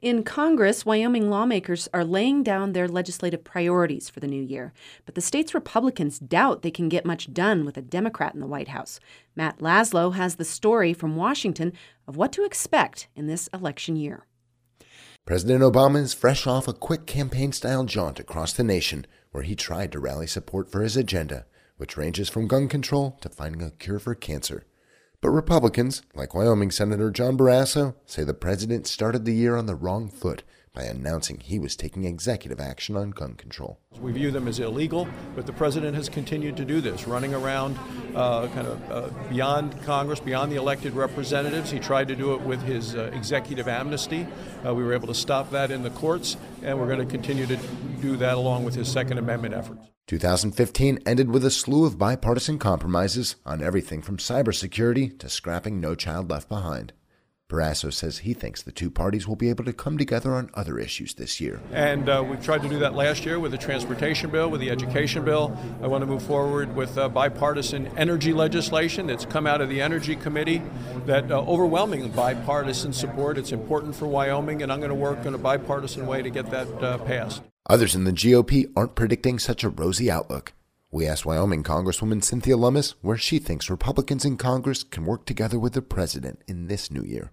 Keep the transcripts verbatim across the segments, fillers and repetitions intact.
In Congress, Wyoming lawmakers are laying down their legislative priorities for the new year, but the state's Republicans doubt they can get much done with a Democrat in the White House. Matt Laszlo has the story from Washington of what to expect in this election year. President Obama is fresh off a quick campaign-style jaunt across the nation where he tried to rally support for his agenda, which ranges from gun control to finding a cure for cancer. But Republicans, like Wyoming Senator John Barrasso, say the president started the year on the wrong foot by announcing he was taking executive action on gun control. We view them as illegal, but the president has continued to do this, running around uh, kind of uh, beyond Congress, beyond the elected representatives. He tried to do it with his uh, executive amnesty. Uh, we were able to stop that in the courts, and we're going to continue to do that along with his Second Amendment efforts. two thousand fifteen ended with a slew of bipartisan compromises on everything from cybersecurity to scrapping No Child Left Behind. Barrasso says he thinks the two parties will be able to come together on other issues this year. And uh, we tried to do that last year with the transportation bill, with the education bill. I want to move forward with uh, bipartisan energy legislation that's come out of the Energy Committee, that uh, overwhelming bipartisan support. It's important for Wyoming, and I'm going to work in a bipartisan way to get that uh, passed. Others in the G O P aren't predicting such a rosy outlook. We asked Wyoming Congresswoman Cynthia Lummis where she thinks Republicans in Congress can work together with the president in this new year.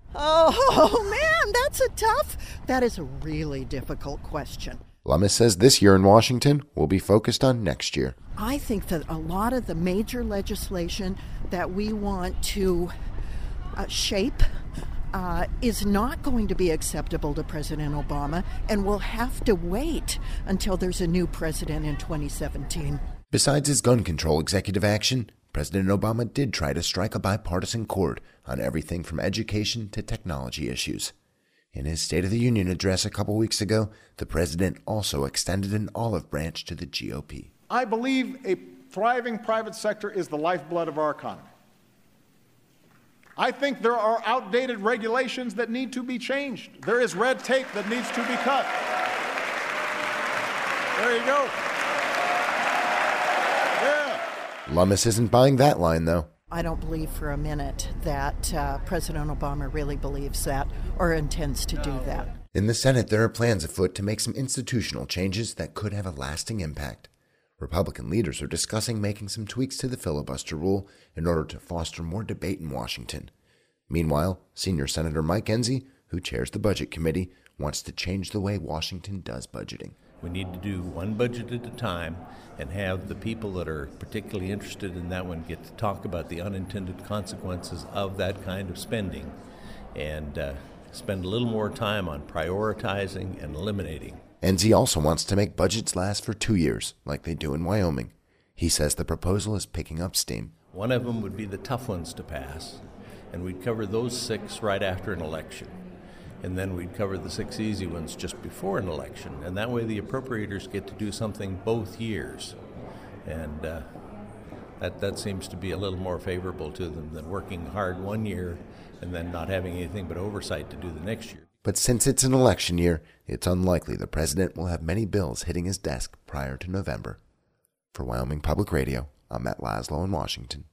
Oh, man, that's a tough, that is a really difficult question. Lummis says this year in Washington will be focused on next year. I think that a lot of the major legislation that we want to uh, shape Uh, is not going to be acceptable to President Obama, and we'll have to wait until there's a new president in twenty seventeen. Besides his gun control executive action, President Obama did try to strike a bipartisan chord on everything from education to technology issues. In his State of the Union address a couple weeks ago, the president also extended an olive branch to the G O P. I believe a thriving private sector is the lifeblood of our economy. I think there are outdated regulations that need to be changed. There is red tape that needs to be cut. There you go. Yeah. Lummis isn't buying that line, though. I don't believe for a minute that uh, President Obama really believes that or intends to do that. In the Senate, there are plans afoot to make some institutional changes that could have a lasting impact. Republican leaders are discussing making some tweaks to the filibuster rule in order to foster more debate in Washington. Meanwhile, Senior Senator Mike Enzi, who chairs the Budget Committee, wants to change the way Washington does budgeting. We need to do one budget at a time and have the people that are particularly interested in that one get to talk about the unintended consequences of that kind of spending and uh, spend a little more time on prioritizing and eliminating. Enzi also wants to make budgets last for two years, like they do in Wyoming. He says the proposal is picking up steam. One of them would be the tough ones to pass, and we'd cover those six right after an election. And then we'd cover the six easy ones just before an election. And that way the appropriators get to do something both years. And uh, that, that seems to be a little more favorable to them than working hard one year and then not having anything but oversight to do the next year. But since it's an election year, it's unlikely the president will have many bills hitting his desk prior to November. For Wyoming Public Radio, I'm Matt Laszlo in Washington.